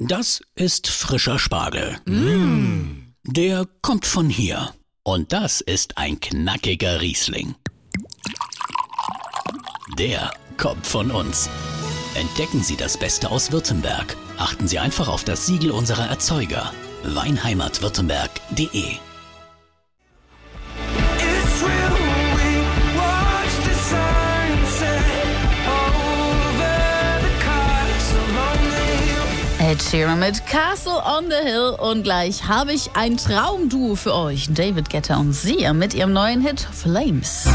Das ist frischer Spargel. Der kommt von hier. Und das ist ein knackiger Riesling. Der kommt von uns. Entdecken Sie das Beste aus Württemberg. Achten Sie einfach auf das Siegel unserer Erzeuger. Weinheimatwürttemberg.de. Ed Sheeran mit Castle on the Hill und gleich habe ich ein Traumduo für euch. David Guetta und Sia mit ihrem neuen Hit Flames.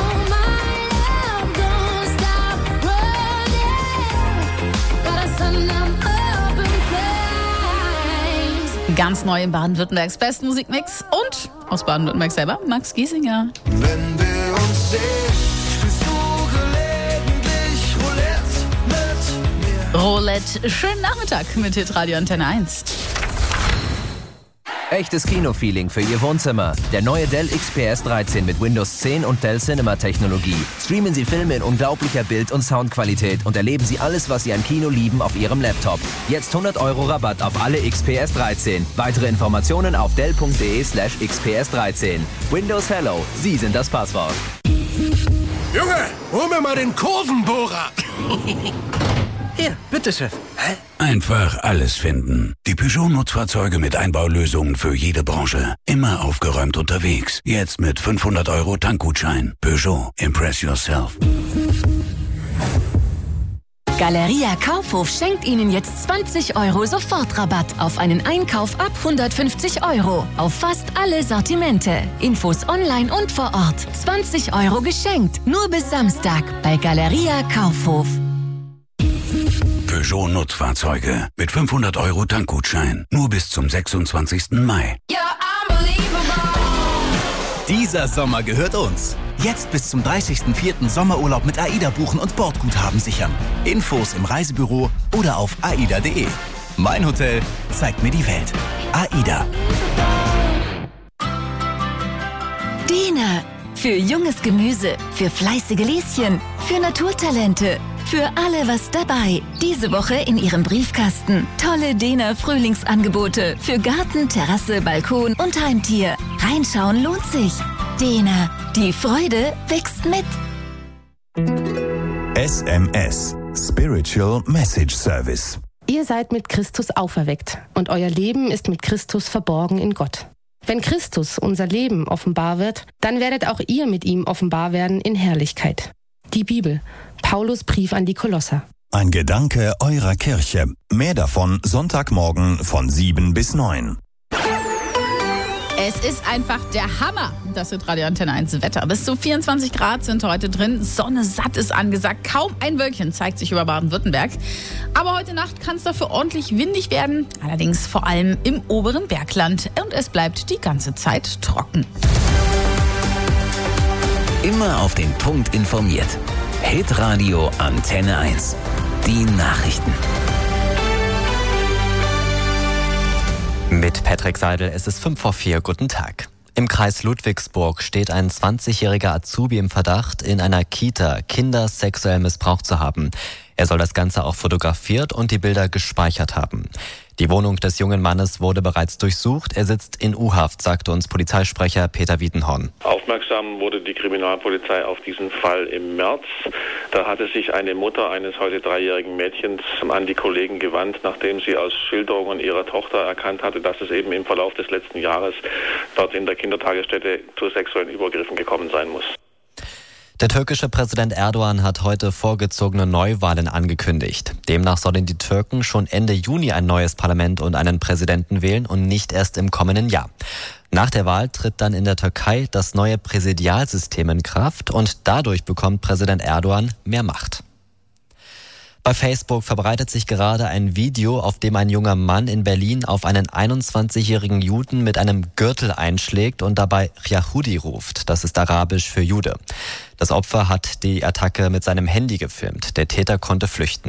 Ganz neu im Baden-Württembergs besten Musikmix und aus Baden-Württemberg selber Max Giesinger. Wenn wir uns sehen, spielst du gelegentlich Roulette mit mir. Roulette, schönen Nachmittag mit Hitradio Antenne 1. Echtes Kinofeeling für Ihr Wohnzimmer. Der neue Dell XPS 13 mit Windows 10 und Dell Cinema Technologie. Streamen Sie Filme in unglaublicher Bild- und Soundqualität und erleben Sie alles, was Sie an Kino lieben, auf Ihrem Laptop. Jetzt 100 € Rabatt auf alle XPS 13. Weitere Informationen auf dell.de/XPS13. Windows Hello, Sie sind das Passwort. Junge, hol mir mal den Kurvenbohrer. Hier, bitte, Chef. Hä? Einfach alles finden. Die Peugeot-Nutzfahrzeuge mit Einbaulösungen für jede Branche. Immer aufgeräumt unterwegs. Jetzt mit 500 € Tankgutschein. Peugeot. Impress yourself. Galeria Kaufhof schenkt Ihnen jetzt 20 € Sofortrabatt auf einen Einkauf ab 150 € auf fast alle Sortimente. Infos online und vor Ort. 20 € geschenkt. Nur bis Samstag bei Galeria Kaufhof. Peugeot-Nutzfahrzeuge mit 500 € Tankgutschein. Nur bis zum 26. Mai. Dieser Sommer gehört uns. Jetzt bis zum 30.04. Sommerurlaub mit AIDA buchen und Bordguthaben sichern. Infos im Reisebüro oder auf aida.de. Mein Hotel zeigt mir die Welt. AIDA. Dena. Für junges Gemüse, für fleißige Lieschen, für Naturtalente. Für alle was dabei. Diese Woche in Ihrem Briefkasten. Tolle Dena Frühlingsangebote für Garten, Terrasse, Balkon und Heimtier. Reinschauen lohnt sich. Dena. Die Freude wächst mit. SMS. Spiritual Message Service. Ihr seid mit Christus auferweckt und euer Leben ist mit Christus verborgen in Gott. Wenn Christus, unser Leben, offenbar wird, dann werdet auch ihr mit ihm offenbar werden in Herrlichkeit. Die Bibel. Paulus Brief an die Kolosser. Ein Gedanke eurer Kirche. Mehr davon Sonntagmorgen von 7 bis 9. Es ist einfach der Hammer. Das wird Radio Antenne 1 Wetter. Bis zu 24 Grad sind heute drin. Sonne satt ist angesagt. Kaum ein Wölkchen zeigt sich über Baden-Württemberg. Aber heute Nacht kann es dafür ordentlich windig werden. Allerdings vor allem im oberen Bergland. Und es bleibt die ganze Zeit trocken. Immer auf den Punkt informiert. Hitradio Antenne 1. Die Nachrichten. Mit Patrick Seidel, es ist 5:04. Guten Tag. Im Kreis Ludwigsburg steht ein 20-jähriger Azubi im Verdacht, in einer Kita Kinder sexuell missbraucht zu haben. Er soll das Ganze auch fotografiert und die Bilder gespeichert haben. Die Wohnung des jungen Mannes wurde bereits durchsucht. Er sitzt in U-Haft, sagte uns Polizeisprecher Peter Wiedenhorn. Aufmerksam wurde die Kriminalpolizei auf diesen Fall im März. Da hatte sich eine Mutter eines heute 3-jährigen Mädchens an die Kollegen gewandt, nachdem sie aus Schilderungen ihrer Tochter erkannt hatte, dass es eben im Verlauf des letzten Jahres dort in der Kindertagesstätte zu sexuellen Übergriffen gekommen sein muss. Der türkische Präsident Erdogan hat heute vorgezogene Neuwahlen angekündigt. Demnach sollen die Türken schon Ende Juni ein neues Parlament und einen Präsidenten wählen und nicht erst im kommenden Jahr. Nach der Wahl tritt dann in der Türkei das neue Präsidialsystem in Kraft und dadurch bekommt Präsident Erdogan mehr Macht. Bei Facebook verbreitet sich gerade ein Video, auf dem ein junger Mann in Berlin auf einen 21-jährigen Juden mit einem Gürtel einschlägt und dabei Yahudi ruft. Das ist arabisch für Jude. Das Opfer hat die Attacke mit seinem Handy gefilmt. Der Täter konnte flüchten.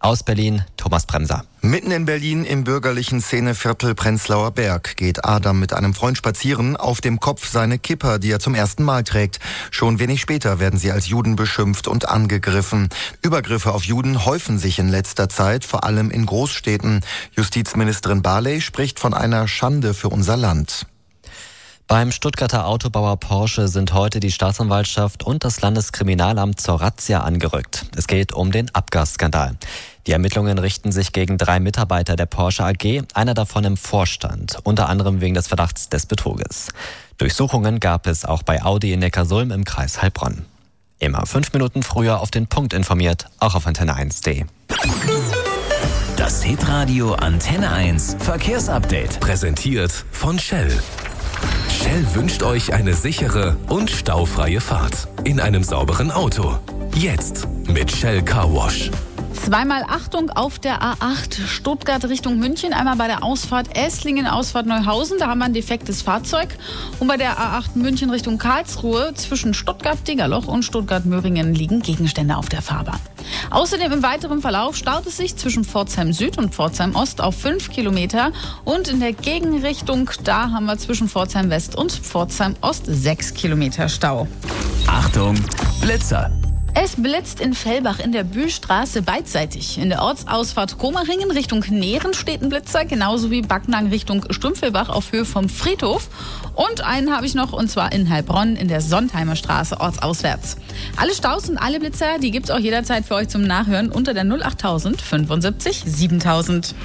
Aus Berlin, Thomas Bremser. Mitten in Berlin im bürgerlichen Szeneviertel Prenzlauer Berg geht Adam mit einem Freund spazieren, auf dem Kopf seine Kippa, die er zum ersten Mal trägt. Schon wenig später werden sie als Juden beschimpft und angegriffen. Übergriffe auf Juden häufen sich in letzter Zeit, vor allem in Großstädten. Justizministerin Barley spricht von einer Schande für unser Land. Beim Stuttgarter Autobauer Porsche sind heute die Staatsanwaltschaft und das Landeskriminalamt zur Razzia angerückt. Es geht um den Abgasskandal. Die Ermittlungen richten sich gegen 3 Mitarbeiter der Porsche AG, einer davon im Vorstand, unter anderem wegen des Verdachts des Betruges. Durchsuchungen gab es auch bei Audi in Neckarsulm im Kreis Heilbronn. Immer 5 Minuten früher auf den Punkt informiert, auch auf Antenne1.de. Das Hitradio Antenne 1 Verkehrsupdate. Präsentiert von Shell. Shell wünscht euch eine sichere und staufreie Fahrt in einem sauberen Auto. Jetzt mit Shell Car Wash. Zweimal Achtung auf der A8 Stuttgart Richtung München. Einmal bei der Ausfahrt Esslingen, Ausfahrt Neuhausen. Da haben wir ein defektes Fahrzeug. Und bei der A8 München Richtung Karlsruhe zwischen Stuttgart-Diggerloch und Stuttgart-Möhringen liegen Gegenstände auf der Fahrbahn. Außerdem im weiteren Verlauf staut es sich zwischen Pforzheim Süd und Pforzheim Ost auf 5 Kilometer. Und in der Gegenrichtung, da haben wir zwischen Pforzheim West und Pforzheim Ost 6 Kilometer Stau. Achtung, Blitzer! Es blitzt in Fellbach in der Bühlstraße beidseitig. In der Ortsausfahrt Komaringen Richtung Nähren steht ein Blitzer, genauso wie Backnang Richtung Stümpfelbach auf Höhe vom Friedhof. Und einen habe ich noch, und zwar in Heilbronn in der Sontheimer Straße ortsauswärts. Alle Staus und alle Blitzer, die gibt's auch jederzeit für euch zum Nachhören unter der 08000 75 7000.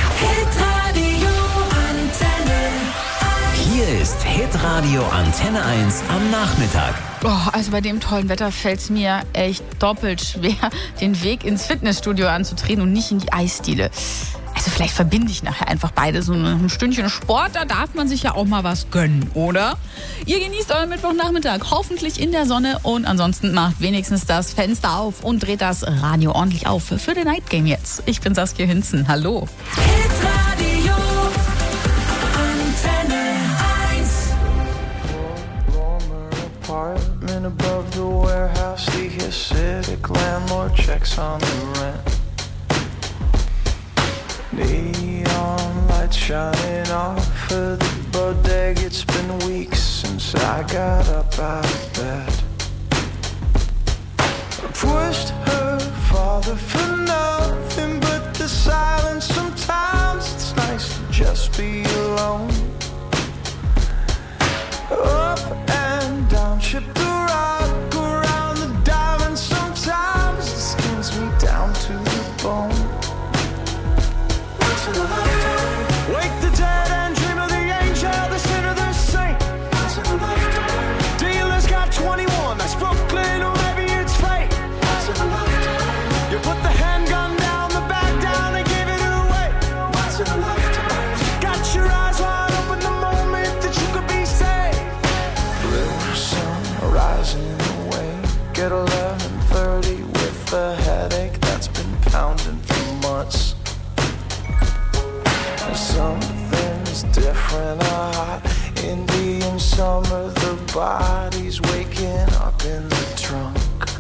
Hier ist Hitradio Antenne 1 am Nachmittag. Also bei dem tollen Wetter fällt es mir echt doppelt schwer, den Weg ins Fitnessstudio anzutreten und nicht in die Eisdiele. Also vielleicht verbinde ich nachher einfach beide. So ein Stündchen Sport, da darf man sich ja auch mal was gönnen, oder? Ihr genießt euren Mittwochnachmittag hoffentlich in der Sonne und ansonsten macht wenigstens das Fenster auf und dreht das Radio ordentlich auf für den Night Game jetzt. Ich bin Saskia Hinzen. Hallo. Hitradio Antenne 1. Apartment above the warehouse, the acidic landlord checks on the rent. Neon lights shining off of the bodega. It's been weeks since I got up out of bed. I pushed her father for nothing but the silence. Sometimes it's nice to just be alone. Up and down, ship the rock around the diamond. Sometimes it skins me down to the bone. Wake the dead and dream of the angel, the sinner, the saint. Dealers got 21, that's Brooklyn, or maybe it's fate. You put the handgun down, the bag down, and give it away. Got your eyes wide open the moment that you could be saved. Blue sun rising away, get 11:30 with a headache that's been pounding for months. Something's different, a hot Indian summer. The body's waking up in the trunk.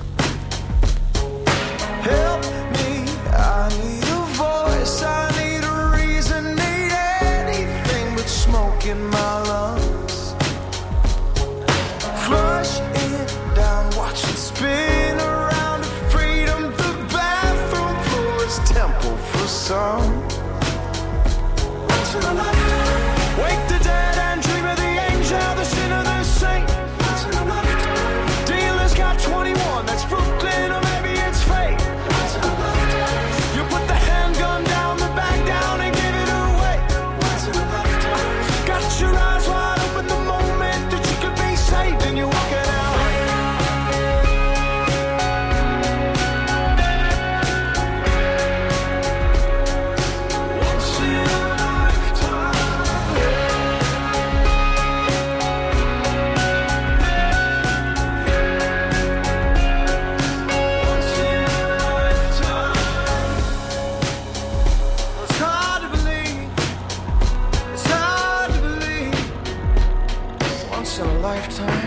Help me, I need a voice, I need a reason, need anything but smoke in my lungs. Flush it down, watch it spin around to freedom. The bathroom floor is temple for some. Wake the dead and dream of the angel, the sinner, the saint. Dealers got 21, that's Brooklyn, or maybe it's fate. You put the handgun down, the bag down, and give it away. Got your eyes wide open the moment that you could be saved, and you're walking out. Lifetime.